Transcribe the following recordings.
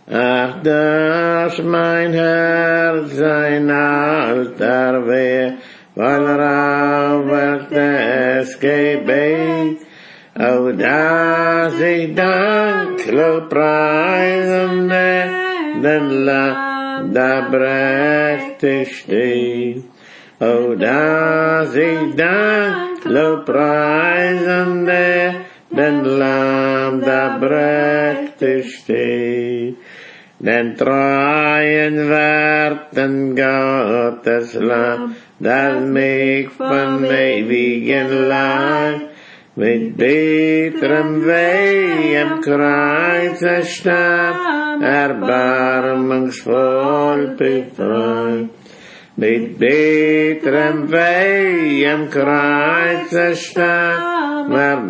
ach, dass mein Herz ein Altar wär, weil Robert es Gebet, oh, dass ich Dank preisen den Lamm, da prächtig steht. Oh, dass ich Dank preisen den Lamm, da prächtig steht. Den treuen Werten Gottes Lamm, das mich von ewigen Leib mit bitterem Weh am Kreuze starb, erbarmungsvoll befreit. Mit bitterem Weh am Kreuze starb,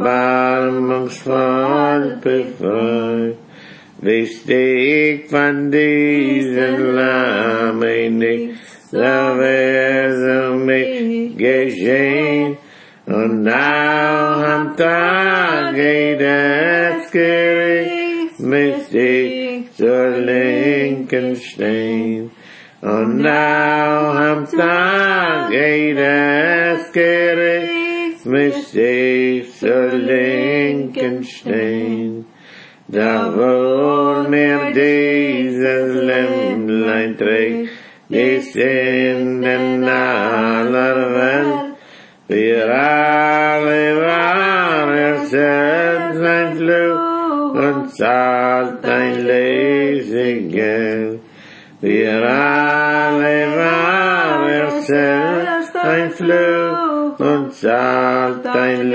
erbarmungsvoll befreit. Wisst ich von diesem Lamm nicht, so wär mich geschehen, und now am Tage des Gerichts müsst ich zur Linken stehen. Und now am Tage des Gerichts müsst ich zur Linken stehen. Da wohl mir dieses Lämmlein trägt, die Sünden aller Welt, wir alle war selbst ein Fluch und zahlt ein Lösegeld. Wir alle war selbst ein Fluch und zahlt ein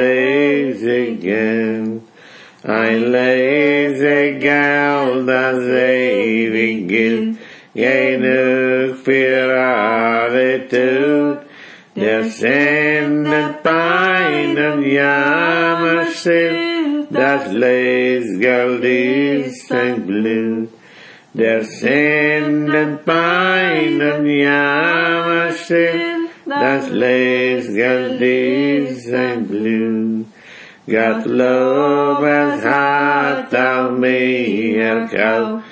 Lösegeld. Ein Lösegeld, das ewig gilt, genug für alle tut. Der sendet Pein und Jammer still, das Lösegeld ist sein Blut. Der sendet Pein und Jammer still, das Lösegeld ist sein Blut. Gott Lob, es hat auch mich erkauft,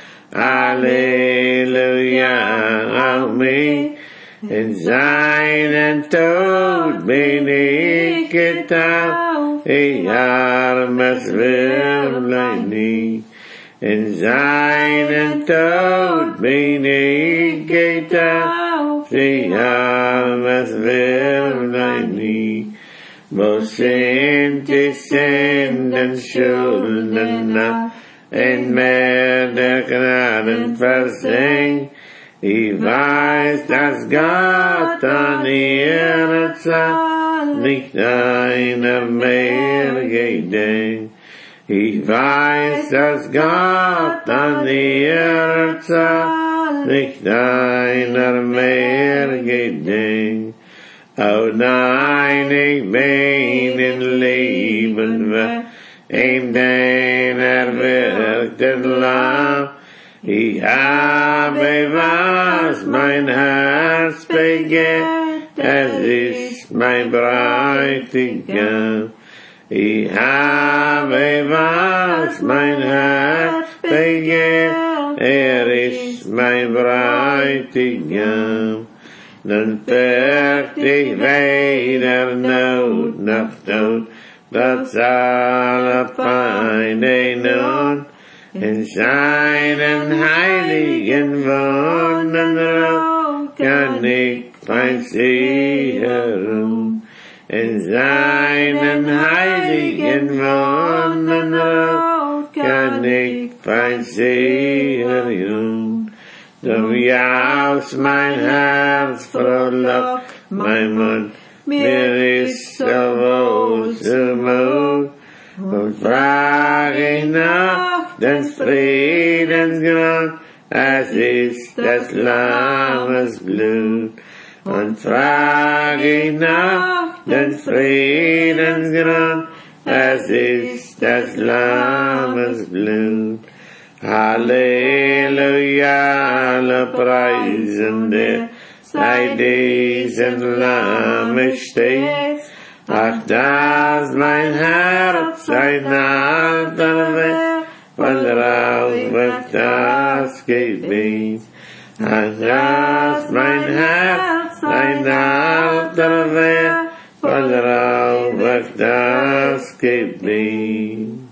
Halleluja, auch mich. In seinen Tod bin ich getauft, ich armes Würmlein nie. In seinen Tod bin ich getauft, ich armes Würmlein nie. Wo sind die Sünden, Schulden nach, in Meer der Gnaden versenkt? Ich weiß, dass Gott an ihrer Zeit nicht einer mehr gedenkt. Ich weiß, dass Gott an ihrer Zeit nicht einer mehr gedenkt. Oh nein, ich bin in Leben wert, in den erwirkten Lamm. Ich habe, was mein Herz begehrt, es ist mein Bräutigam. Ich habe, was mein Herz begehrt, ist mein Bräutigam. Dann fährt ich weder Not noch Tod, trotz aller Feinde nun. In seinen heiligen Wohnenraum kann ich fein sichern. In seinen heiligen Wohnenraum kann ich fein sichern. Doch jaus mein Herz frohlock, mein Mund, mir ist so wohl zumut. Und frag ich nach den Friedensgrund, es ist des Lammes Blut. Und frag ich nach den Friedensgrund, es ist des Lammes Blut. Halleluja, alle preisen dir, sei diesen Lamme stets. Ach, dass mein Herz ein Alter wird, weil Rauch wird das Gebet. Als mein Herz ein Alter wäre, voll drauf wird das Gebet.